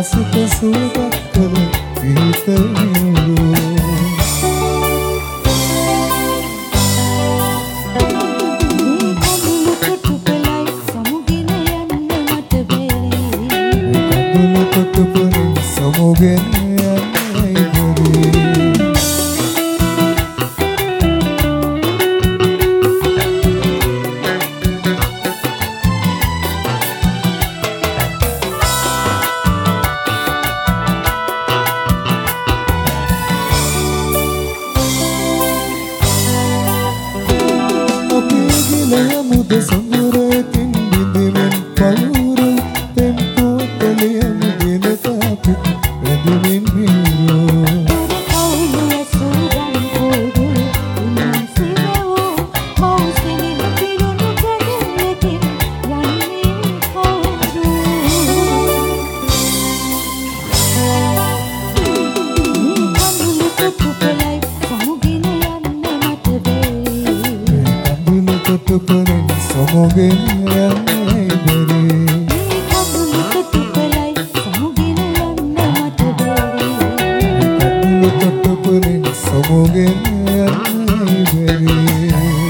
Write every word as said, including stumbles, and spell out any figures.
මනසට සුවපත් කළ ගීතයෝ සමුගෙන යන්නයි බැරි අපේ ගිලය මුද සමුරකින් බිඳෙමින් පළුර තෙම්පෝ තලියම ගෙනත අපිට රැඳෙමින් හිරෝ තුපලෙන් සමුගෙන යන්නයි බැරි කඩුල තුපලෙන් සමුගෙන යන්නයි බැරි